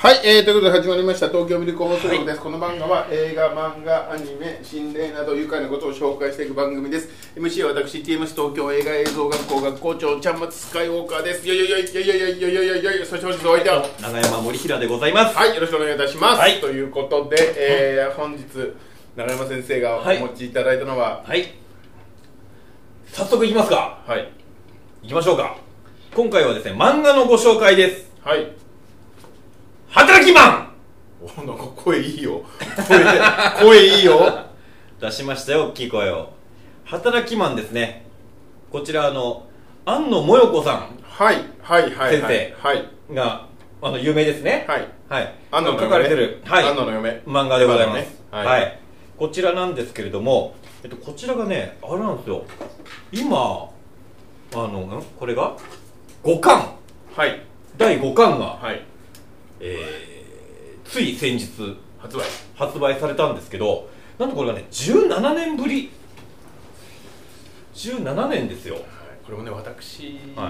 はい、ということで始まりました東京ミルク放送局です。この番組は映画、漫画、アニメ、心霊など愉快なことを紹介していく番組です。MC は私 TMS 東京映画映像学校学校長ちゃんまつスカイウォーカーです。よいよいよいよいよいよいよいよいよいよ。そして本日お相手は長山森平でございます。 はい、よろしくお願いいたします。 はい、 ということで、本日長山先生がお持ちいただいたのは、 はい、早速いきますか。 はい、 いきましょうか。今回はですね、漫画のご紹介です。 はい、 働きマン。 お、なんか声いいよ。声いいよ。 出しましたよ、大きい声を。働きマンですね。こちら庵野もよこさん、 はいはいはい先生が有名ですね。 はいはい。 庵野の書かれてる、はい、 庵野の嫁漫画でございます。 はい。 こちらなんですけれども、こちらがね、あれなんですよ。今これが5巻、 はい、 第5巻が、 はい、 つい先日発売されたんですけど、なんとこれがね17年ぶり、17年ですよ。 これもね、私、 はい、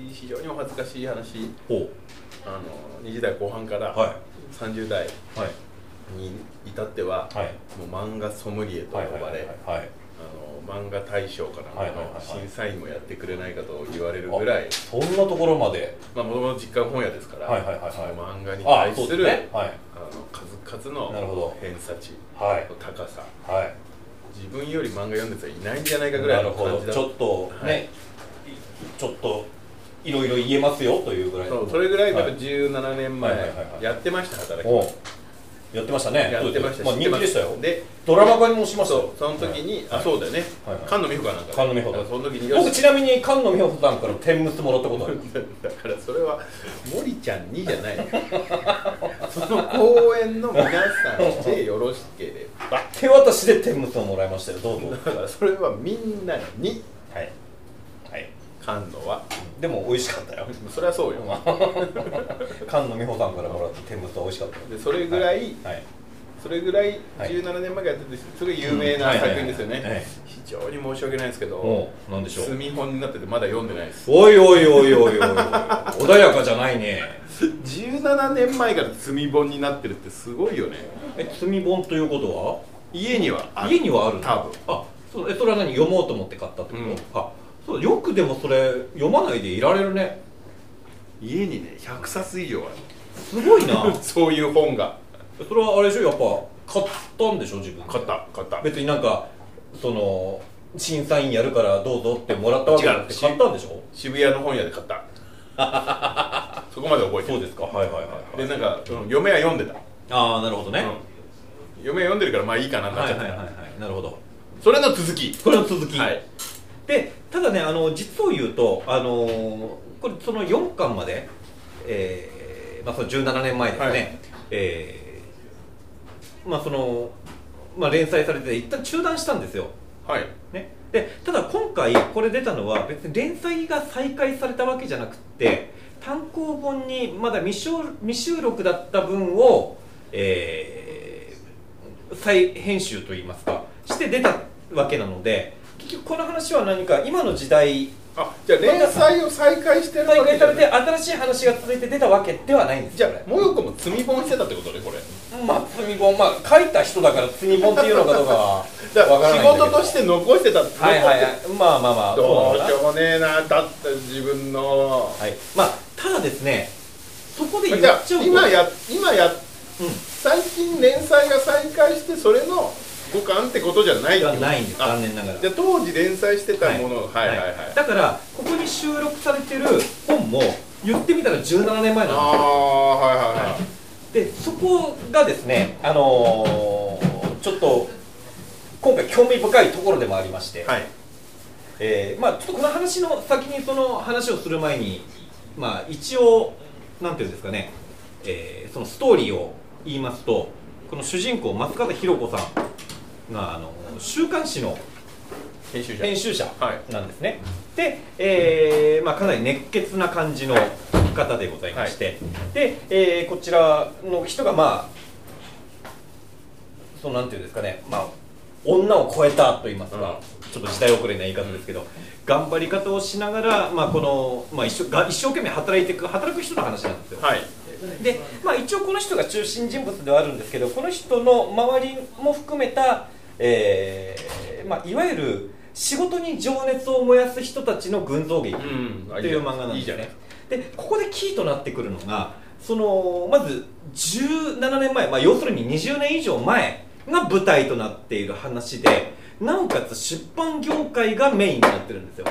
非常にお恥ずかしい話、 20 代後半から30代に至っては、はい、もう漫画ソムリエと呼ばれ、漫画大賞かなんかの審査員もやってくれないかと言われるぐらい、 そんなところまで、 もともと実家本屋ですから、漫画に対する数々の偏差値の高さ、自分より漫画読んでたらいないんじゃないかぐらいの感じだ。 ちょっとね、ちょっといろいろ言えますよというぐらい。 それぐらいだと17年前やってました、働きマン。 やってましたね。 やってました。 人気でしたよ。 で、 ドラマ化にもしましたよ。 その時に、そうだよね。菅野美穂かなんか。 菅野美穂。 その時に僕ちなみに菅野美穂さんから天むすもらったことある。 だからそれは森ちゃんにじゃない。その公演の皆さんでよろしければ。 手渡しで天むすをもらいましたよ。どうぞ。 だからそれはみんなに。 はい。 菅野はでも美味しかったよ。 それはそうよ。 菅野美穂さんからもらった天むすは美味しかった。 でそれぐらい17年前からやってて、すごい有名な作品ですよね。非常に申し訳ないですけど、 なんでしょう、 積本になっててまだ読んでないです。 おいおいおいおいおい穏やかじゃないね。 17年前から積み本になってるってすごいよね。 積み本ということは家にはある。 多分。それは何、読もうと思って買ったってこと？そう、よくでもそれ読まないでいられるね。 家にね、100冊以上ある。 すごいな。 そういう本が。 それはあれでしょ、やっぱ買ったんでしょ、自分。 買った別になんか審査員やるからどうぞってもらったわけじゃなくて買ったんでしょ。 渋谷の本屋で買った。そこまで覚えてる。 そうですか。はいで、なんか嫁は読んでた。 ああ、なるほどね。 嫁は読んでるからまあいいかなってなっちゃった。 なるほど。 それの続き。 で、ただね、実を言うとこれその4巻までその17年前ですね。連載されて一旦中断したんですよ。で、ただ今回これ出たのは別に連載が再開されたわけじゃなくて、単行本にまだ未収録だった分を、再編集といいますかして出たわけなので、結局この話は何か今の時代、 じゃあ連載を再開してるわけじゃない。 再開されて新しい話が続いて出たわけではないんです。 じゃあもよこも積み本してたってことね、これ。 積み本、書いた人だから積み本っていうのかどうかは分からないんだけど、 仕事として残してたって。どうしようもねえな、だって自分の。 ただですね、そこで言っちゃうと、 最近連載が再開してそれの5巻ってことじゃないってこと。 ないんです、残念ながら。 じゃあ当時連載してたもの、 だからここに収録されてる本も言ってみたら17年前なんですよ。で、そこがですね、ちょっと今回興味深いところでもありまして、ちょっとこの話の先にその話をする前に、一応なんていうんですかね、そのストーリーを言いますと、この主人公松方弘子さんが週刊誌の編集者なんですね。で、かなり熱血な感じの方でございまして、で、こちらの人がなんていうんですかね、女を超えたと言いますか、ちょっと時代遅れな言い方ですけど、頑張り方をしながら、一生懸命働く人の話なんですよ。 で、まあ、一応この人が中心人物ではあるんですけど、この人の周りも含めた、まあ、いわゆる仕事に情熱を燃やす人たちの群像劇という漫画なんですね。でここでキーとなってくるのが、まず17年前、まあ、要するに20年以上前が舞台となっている話で、なおかつ出版業界がメインになってるんですよ。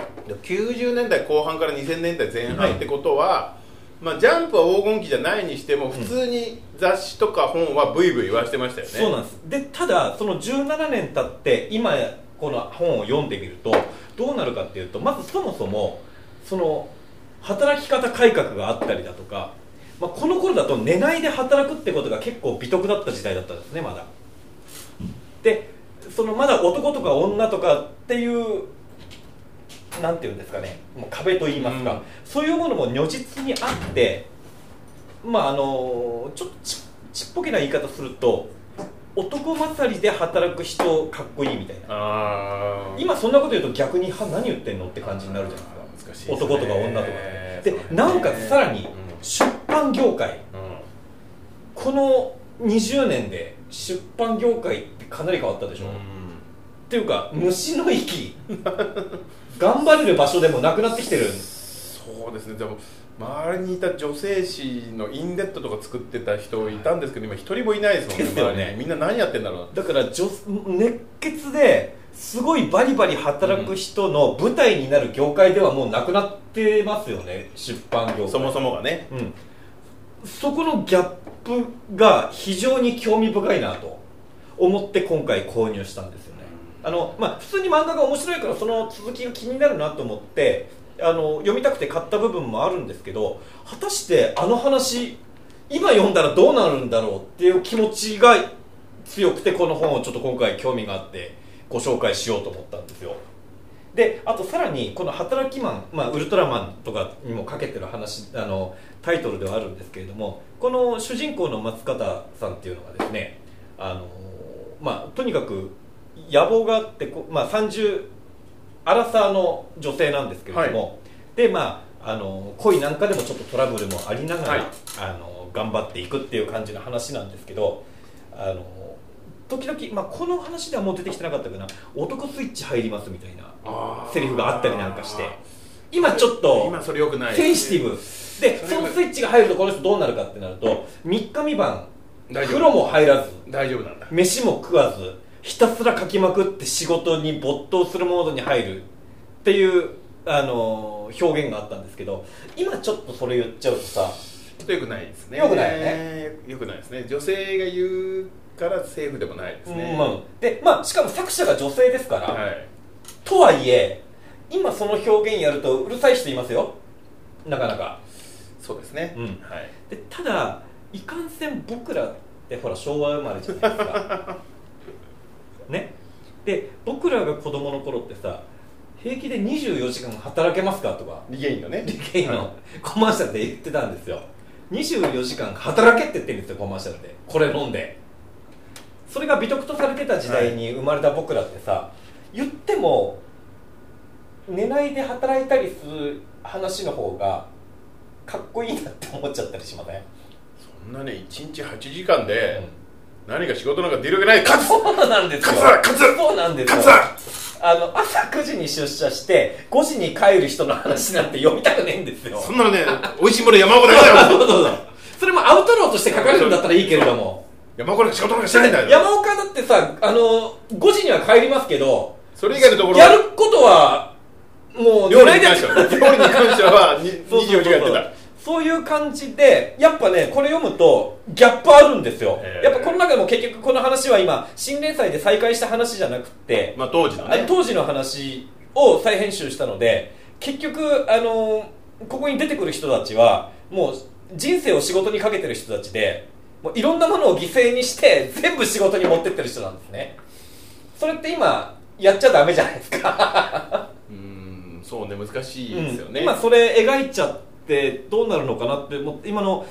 90年代後半から2000年代前半ってことは、まあ、ジャンプは黄金期じゃないにしても普通に雑誌とか本はブイブイ言わしてましたよね。 そうなんです。でただその17年経って今この本を読んでみるとどうなるかっていうと、まずそもそもその働き方改革があったりだとか、まあ、この頃だと寝ないで働くってことが結構美徳だった時代だったんですね、まだ。でまだ男とか女とかっていうなんていうんですかね、もう壁といいますか、そういうものも如実にあって、まあちょっとちっぽけな言い方すると男勝りで働く人かっこいいみたいな。今そんなこと言うと逆に何言ってんのって感じになるじゃないですか。難しいですね、男とか女とかで、なおかつさらに出版業界、この20年で出版業界ってかなり変わったでしょ。っていうか虫の息頑張れる場所でもなくなってきてる。 そうですね。でも周りにいた女性誌のインデットとか作ってた人いたんですけど、今一人もいないですもんね。 ですよね。 みんな何やってんだろうな。 だから熱血ですごいバリバリ働く人の舞台になる業界ではもうなくなってますよね、出版業界。 そもそもがね、 そこのギャップが非常に興味深いなと思って今回購入したんですよね。まあ、普通に漫画が面白いからその続きが気になるなと思って読みたくて買った部分もあるんですけど、果たしてあの話今読んだらどうなるんだろうっていう気持ちが強くて、この本をちょっと今回興味があってご紹介しようと思ったんですよ。であとさらにこの働きマン、まあ、ウルトラマンとかにもかけてる話タイトルではあるんですけれども、この主人公の松方さんっていうのがですね、まあ、とにかく野望があって、まあ、30アラサーの女性なんですけれども、でまあ恋なんかでもちょっとトラブルもありながら、頑張っていくっていう感じの話なんですけど、時々、まあ、この話ではもう出てきてなかったかな、男スイッチ入りますみたいなセリフがあったりなんかして、今ちょっと今それ良くないセンシティブで、そのスイッチが入るとこの人どうなるかってなると、3日3晩風呂も入らず大丈夫なんだ、 飯も食わずひたすら書きまくって仕事に没頭するモードに入るっていう表現があったんですけど、今ちょっとそれ言っちゃうとさ、 ちょっと良くないですね。 良くないよね。 良くないですね。女性が言うからセーフでもないですね。 で、まあ、しかも作者が女性ですから、とはいえ今その表現やるとうるさい人いますよ、なかなか。 そうですね、 でただいかんせん僕らってほら昭和生まれじゃないですかね。で僕らが子供の頃ってさ、平気で24時間働けますかとかリゲインのね、 リゲインのコマーシャルで言ってたんですよ。24時間働けって言ってるんですよ、コマーシャルで。これ飲んで、それが美徳とされてた時代に生まれた僕らってさ、言っても寝ないで働いたりする話の方がかっこいいなって思っちゃったりしません？ そんなね、1日8時間で何か仕事なんか出るわけない。勝つ！ そうなんですよ。 勝つ！ そうなんですよ。朝9時に出社して5時に帰る人の話なんて読みたくねえんですよ。 そんなのね、美味しいもの山岡だけだよ。 そうそれもアウトローとして書かれるんだったらいいけれども、 山岡なんか仕事なんかしてないんだよ。 山岡だってさ、5時には帰りますけど、 それ以外のところやることはもう料理に関しては24時間やってた。 そういう感じで、やっぱね、これ読むとギャップあるんですよ。やっぱこの中でも結局この話は今新連載で再開した話じゃなくて、 まあ、当時のね、 当時の話を再編集したので、結局ここに出てくる人たちはもう人生を仕事にかけてる人たちで、もういろんなものを犠牲にして全部仕事に持ってってる人なんですね。それって今やっちゃダメじゃないですかそうね、難しいですよね、 今それ描いちゃってどうなるのかなって、もう今の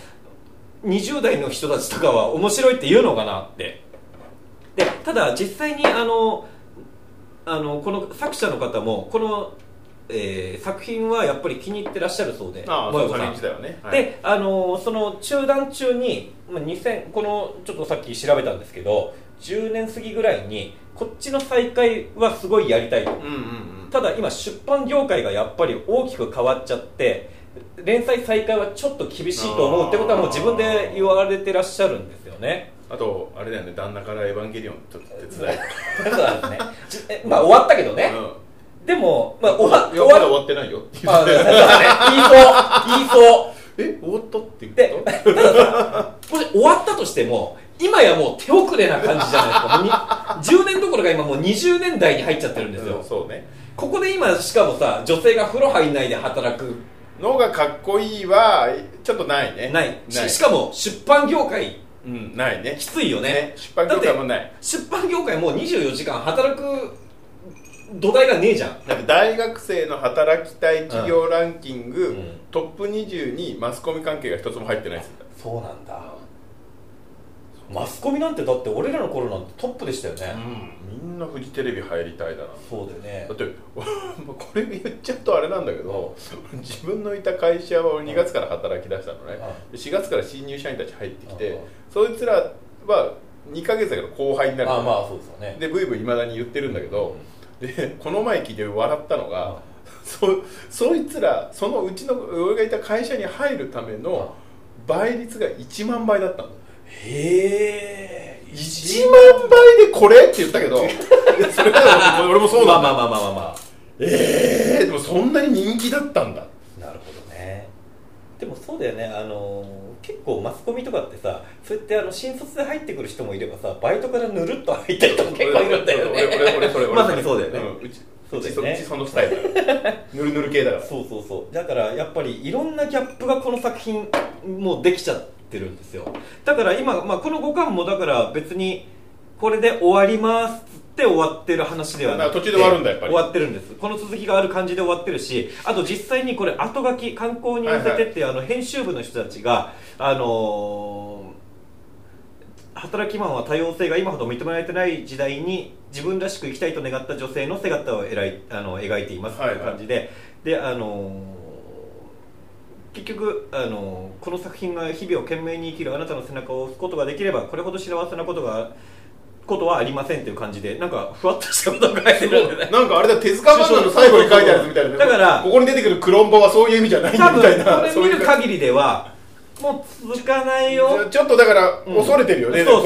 20代の人たちとかは面白いって言うのかなって。でただ実際にこの作者の方もこの作品はやっぱり気に入ってらっしゃるそうで、 そう作品自体はね、 で、その中断中に、このちょっとさっき調べたんですけど、10年過ぎぐらいにこっちの再開はすごいやりたいと、ただ今出版業界がやっぱり大きく変わっちゃって、連載再開はちょっと厳しいと思うってことはもう自分で言われてらっしゃるんですよね。 あとあれだよね、旦那からエヴァンゲリオンちょっと手伝そうですね終わったけどね、でも、終わってないよって言って、 言いそう終わったって言って、 たださ、これ終わったとしても今やもう手遅れな感じじゃないですか。10年どころか今もう20年代に入っちゃってるんですよ、 そうね。 ここで今しかもさ、女性が風呂入んないで働くのがかっこいいはちょっとないね。 ないしかも出版業界、 ないね。 きついよね。 出版業界もない。 出版業界もう24時間働く土台がねえじゃん。 だって大学生の働きたい企業ランキング、トップ20にマスコミ関係が一つも入ってないです。 そうなんだ。マスコミなんてだって俺らの頃なんてトップでしたよね、 みんなフジテレビ入りたいだな。 そうだよね。 だってこれ言っちゃうとあれなんだけど、自分のいた会社は2月から働き出したのね、4月から新入社員たち入ってきて、そいつらは2ヶ月だけど後輩になる。 そうですよね。 でブイブイいまだに言ってるんだけど、でこの前聞いて笑ったのが、そいつらそのうちの俺がいた会社に入るための倍率が1万倍だったの。 へえ、 1万倍でこれって言ったけどそれは俺もそうなんだ。でもそんなに人気だったんだ。 なるほどね。でもそうだよね、結構マスコミとかってさ、そうやって新卒で入ってくる人もいればさ、バイトからぬるっと入った人も結構いるんだよね。俺まさにそうだよね。 うちそのスタイルぬるぬる系だから。 そうだからやっぱりいろんなギャップがこの作品もうできちゃってるんですよ。だから今、この5巻もだから別にこれで終わりますって終わってる話ではなくて、 途中で終わるんだ。やっぱり終わってるんです。この続きがある感じで終わってるし、あと実際にこれ後書き刊行に寄せてって、編集部の人たちが働きマンは多様性が今ほど認められてない時代に自分らしく生きたいと願った女性の姿を描いていますという感じで、結局この作品が日々を懸命に生きるあなたの背中を押すことができればこれほど幸せなことはありませんという感じで、なんかふわっとしたことが書いてるんでね。 なんかあれだ、手塚漫画の最後に書いてあるみたいな。 だからここに出てくるクロンボはそういう意味じゃないみたいな。 多分これ見る限りではもう続かないよ。 ちょっとだから恐れてるよね。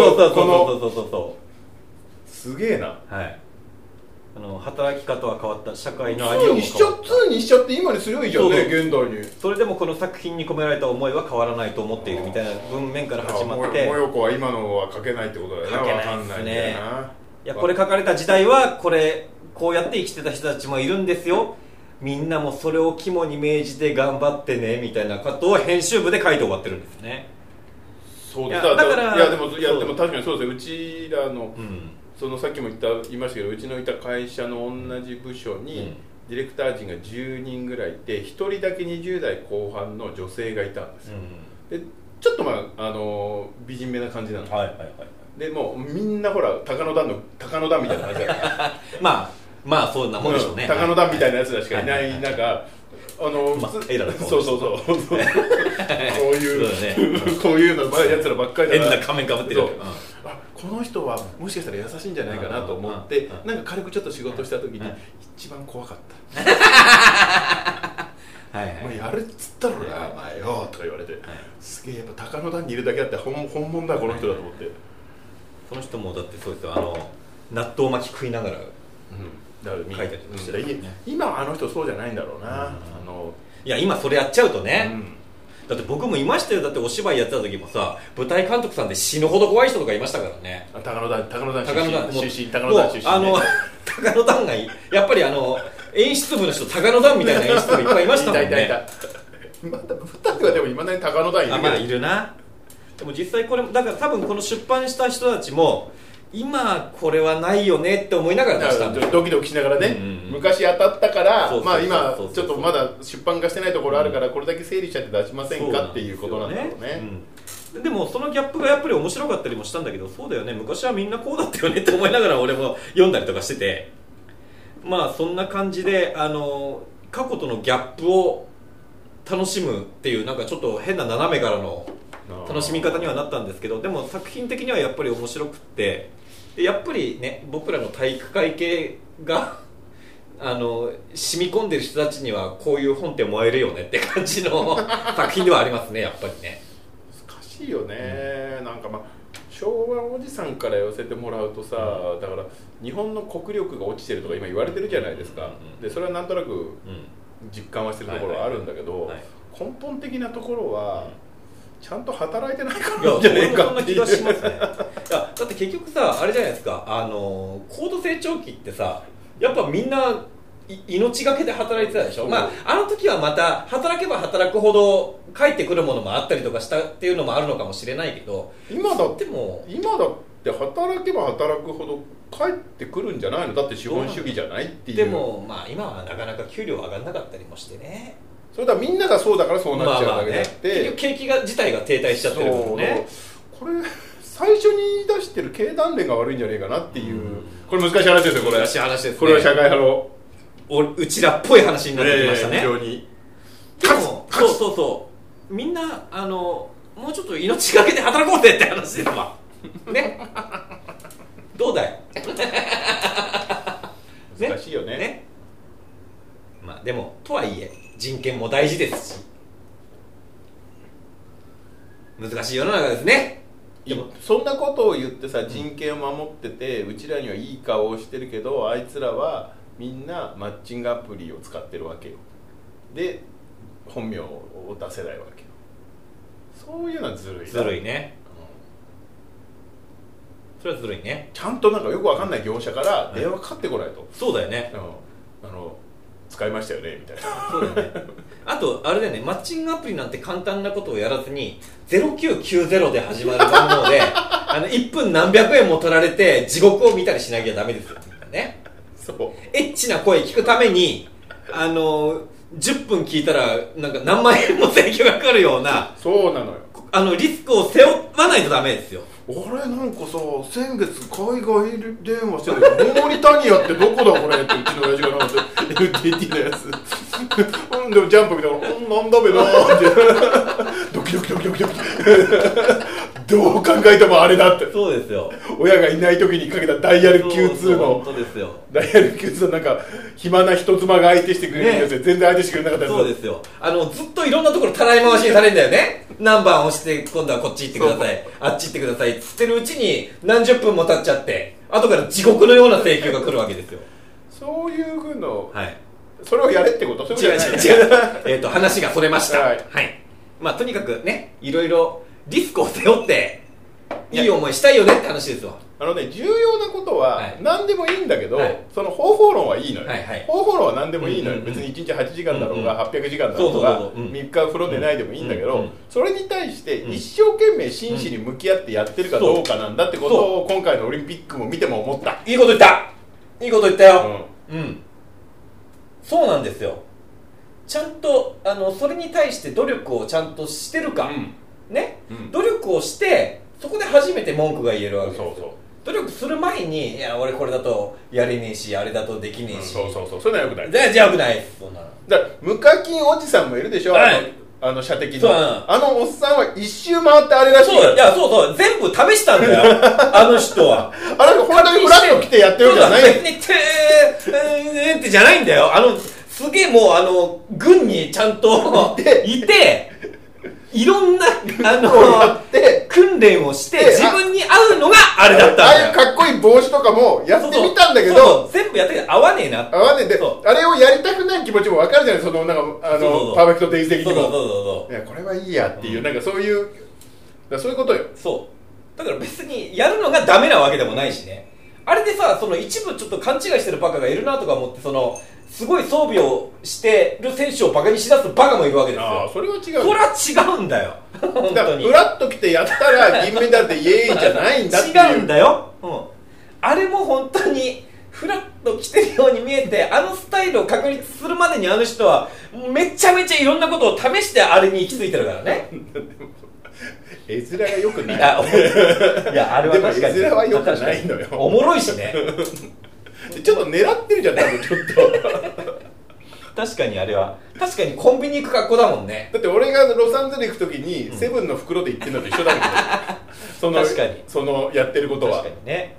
そうすげえな。 はい。働き方は変わった、社会のありようも変わった。 2にしちゃって今にすりゃいいじゃんね、現代に。 それでもこの作品に込められた思いは変わらないと思っているみたいな文面から始まって、 もよこは今のは書けないってことだよね。 書けないですね。 わかんないんだよな。 いや、これ書かれた時代はこうやって生きてた人たちもいるんですよ、みんなもそれを肝に銘じて頑張ってねみたいなことを編集部で書いて終わってるんですね。 そうだからでも確かにそうですよ。うちらの、そのさっきも言いましたけど、うちのいた会社の同じ部署に、ディレクター陣が10人ぐらいいて、1人だけ20代後半の女性がいたんですよ、でちょっと美人めな感じなの、でもうみんなほら高野団みたいな感じだからまあそんなもんでしょうね。 高野団みたいなやつらしかいない。なんかそうこういうのやつらばっかりだから、 変な仮面かぶってる。 この人はもしかしたら優しいんじゃないかなと思って、なんか軽くちょっと仕事した時に一番怖かったお前やるっつったろなお前よとか言われて、すげえやっぱ高野団にいるだけあって本物だこの人だと思って。 その人もだってそうですよ、納豆巻き食いながらだから書いてありましたね。 今はあの人そうじゃないんだろうな。 いや今それやっちゃうとね、だって僕もいましたよ。だってお芝居やってた時もさ、舞台監督さんで死ぬほど怖い人とかいましたからね。 高野団出身ね。 高野団がやっぱり演出部の人、高野団みたいな演出部いっぱいいましたもんね。 また舞台はでもいまだに高野団いるけど。 いるな。でも実際これだから多分この出版した人たちも今これはないよねって思いながら出したんですよ。 ドキドキしながらね、昔当たったから今ちょっとまだ出版化してないところあるからこれだけ整理しちゃって出しませんかっていうことなんだろうね。 でもそのギャップがやっぱり面白かったりもしたんだけど、そうだよね、昔はみんなこうだったよねって思いながら俺も読んだりとかしてて、そんな感じで過去とのギャップを楽しむっていうなんかちょっと変な斜めからの楽しみ方にはなったんですけど、でも作品的にはやっぱり面白くって、でやっぱりね僕らの体育会系が染み込んでる人たちにはこういう本って思えるよねって感じの作品ではありますね、やっぱりね。 難しいよね、なんかまあ昭和おじさんから寄せてもらうとさ、だから日本の国力が落ちてるとか今言われてるじゃないですか、でそれはなんとなく実感はしてるところはあるんだけど、根本的なところはちゃんと働いてないからじゃねえかっていう。いや、そんな気がしますね。 だって結局さあれじゃないですか、高度成長期ってさやっぱみんな命がけで働いてたでしょ。まあの時はまた働けば働くほど帰ってくるものもあったりとかしたっていうのもあるのかもしれないけど、今だって働けば働くほど帰ってくるんじゃないの。だって資本主義じゃないっていう。でもまあ今はなかなか給料上がんなかったりもしてね。 それだみんながそうだからそうなっちゃうだけであって、 結局景気自体が停滞しちゃってるからね。 これ最初に出してる経団連が悪いんじゃねえかなっていう、これ難しい話ですよ。これ難しい話ですね。これは社会派のうちらっぽい話になってきましたね。 非常に。 でもそうみんなもうちょっと命がけで働こうぜって話ですわね。どうだい難しいよね。 まあでもとはいえ人権も大事ですし難しい世の中ですね。 でもそんなことを言ってさ、人権を守っててうちらにはいい顔をしてるけど、あいつらはみんなマッチングアプリを使ってるわけよ。で本名を出せないわけよ。そういうのはずるい。 ずるいね、それはずるいね。 ちゃんとなんかよくわかんない業者から電話かかってこないと、 そうだよね、 使いましたよねみたいな。 そうだよね。あとあれだよね、マッチングアプリなんて簡単なことをやらずに0990で始まる番号で1分何百円も取られて地獄を見たりしなきゃダメですよね。 そうエッチな声聞くために10分聞いたらなんか何万円も請求がかかるような、 そうなのよ。 リスクを背負わないとダメですよ。 俺なんかさ、先月海外電話してたけどモーリタニアってどこだこれってうちの親父がなんか LTT のやつでもジャンプ見たらなんだべなーってドキドキドキドキドキどう考えてもあれだって。 そうですよ。 親がいない時にかけたダイヤル Q2 の本当ですよ。 ダイヤル Q2 のなんか暇な人妻が相手してくれるやつで、全然相手してくれなかったやつ。 そうですよ。ずっといろんなところたらい回しにされるんだよね。何番押して今度はこっち行ってください、あっち行ってくださいっつってるうちに何十分も経っちゃって後から地獄のような請求が来るわけですよ。 そういうふうの、 はい、 それをやれってこと？ 違う話がそれました。はい、はい、まあとにかくね、いろいろリスクを背負っていい思いしたいよねって話ですわ。 重要なことは何でもいいんだけど、はい、その方法論はいいのよ、はいはい、方法論は何でもいいのよ、別に1日8時間だろうが、800時間だろうが、3日風呂でないでもいいんだけど、それに対して一生懸命真摯に向き合ってやってるかどうかなんだってことを今回のオリンピックも見ても思った。 いいこと言った、いいこと言ったよ、そうなんですよ。ちゃんとそれに対して努力をちゃんとしてるか、ね、努力をしてそこで初めて文句が言えるわけですよ。そうそう、努力する前に、いや俺これだとやれねえしあれだとできねえし、 そうそういうのはよくない。 じゃあよくないです。そんなだから無課金おじさんもいるでしょ、はい、射的のおっさんは一周回ってあれらしい。 そう、いやそう全部試したんだよあの人は。 あれ本当にフラッと来てやってるんじゃない。 別にってじゃないんだよ。すげえもう軍にちゃんといていろんな訓練をして自分に合うのがあれだったんだよ。 ああいうかっこいい帽子とかもやってみたんだけど、 全部やってけど合わねえな。 合わねえで、あれをやりたくない気持ちも分かるじゃない。そのなんかパーフェクトデイズ的にも、いやこれはいいやっていう、なんかそういうことよ。 そうだから別にやるのがダメなわけでもないしね。あれでさ、その一部ちょっと勘違いしてるバカがいるなとか思って、すごい装備をしてる選手をバカにしだすバカもいるわけですよ。 ああ、それは違う。 それは違うんだよ本当に。 フラッと来てやったら銀メダルでイエーイじゃないんだっていう。 違うんだよ、あれも本当にフラッと来てるように見えて、スタイルを確立するまでにあの人はめちゃめちゃいろんなことを試してあれに行き着いてるからね絵面が良くない。 いやあれは確かに絵面は良くないのよ。 おもろいしねちょっと狙ってるじゃん、多分ちょっと確かにあれは確かにコンビニ行く格好だもんね。 だって俺がロサンゼル行く時にセブンの袋で行ってるのと一緒だもんね確かにそのやってることは確かにね、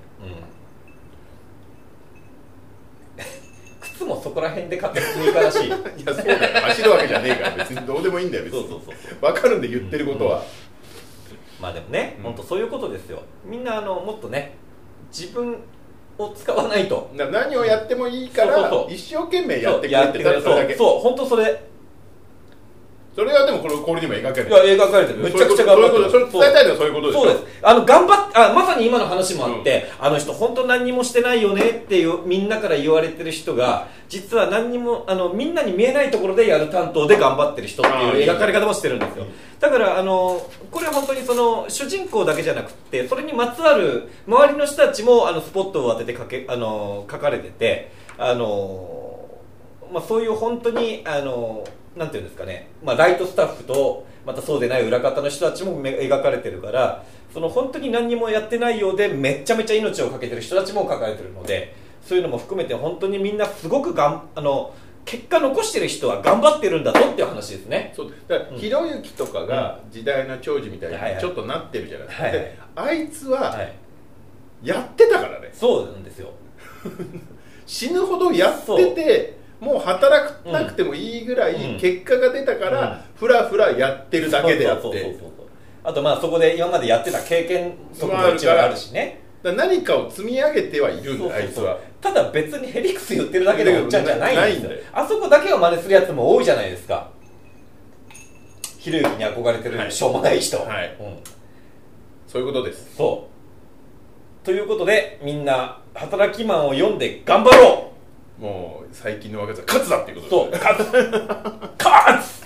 靴もそこら辺で買ってスニーカーだしいやそうだよ、走るわけじゃねえから別にどうでもいいんだよ別に。 そう分かるんで言ってることは、 まあでもね、本当そういうことですよ。みんなもっとね自分を使わないと。 何をやってもいいから一生懸命やってくれってただそれだけ。 そう本当それはでもこれにも描かれてる。 いや描かれてる。めちゃくちゃ頑張ってる。 それ伝えたいのはそういうことですよ。 そうです。頑張っまさに今の話もあって、あの人本当何にもしてないよねっていうみんなから言われてる人が実は何にもみんなに見えないところでやる担当で頑張ってる人っていう描かれ方もしてるんですよ。だからこれは本当にその主人公だけじゃなくてそれにまつわる周りの人たちもスポットを当てて書かれててまあそういう本当になんていうんですかね、ライトスタッフとまたそうでない裏方の人たちも描かれてるからその本当に何にもやってないようでめちゃめちゃ命をかけてる人たちも書かれてるのでそういうのも含めて本当にみんなすごく結果残してる人は頑張ってるんだぞっていう話ですね。 そうだからひろゆきとかが時代の寵児みたいにちょっとなってるじゃないですか、であいつはやってたからね。 そうなんですよ死ぬほどやっててもう働かなくてもいいぐらい結果が出たからふらふらやってるだけであってあとそこで今までやってた経験則も一応あるしね。 何かを積み上げてはいるんだあいつは。 ただ別にヘリクス言ってるだけでおっちゃんじゃないんですよ。あそこだけを真似するやつも多いじゃないですか。ひろゆきに憧れてるしょうもない人、 そういうことです。 そうということでみんな働きマンを読んで頑張ろう。もう最近の若さ勝つだっていうことです、 ね、そう勝つ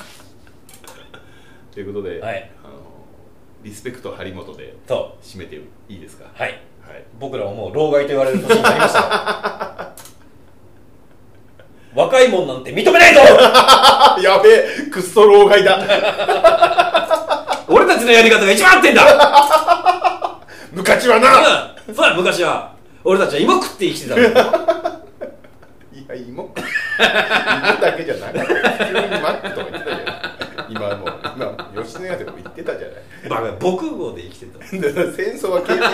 ということで、リスペクト張本で締めていいですか。 はい、僕らはもう老害と言われる年になりました若いもんなんて認めないぞやべえクッソ老害だ俺たちのやり方が一番合ってんだ昔はな、 そうだ昔は俺たちは芋食って生きてたんだいや芋だけじゃなくて普通にマックとか言ってたじゃない今吉野家でも言ってたじゃない。 バカ防空壕で生きてた戦争は経験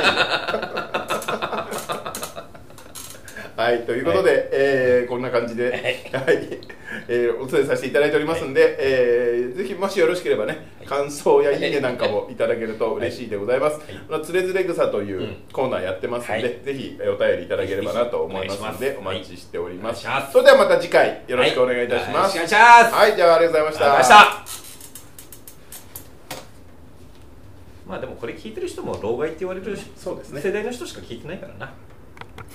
してないよはいということで、こんな感じで、お伝えさせていただいておりますんで、ぜひもしよろしければね感想やいいねなんかもいただけると嬉しいでございます。つれづれ草というコーナーやってますんで、ぜひお便りいただければなと思いますのでお待ちしております。それではまた次回よろしくお願いいたします。はい、じゃあありがとうございました。 まあでもこれ聞いてる人も老害って言われる世代の人しか聞いてないからな。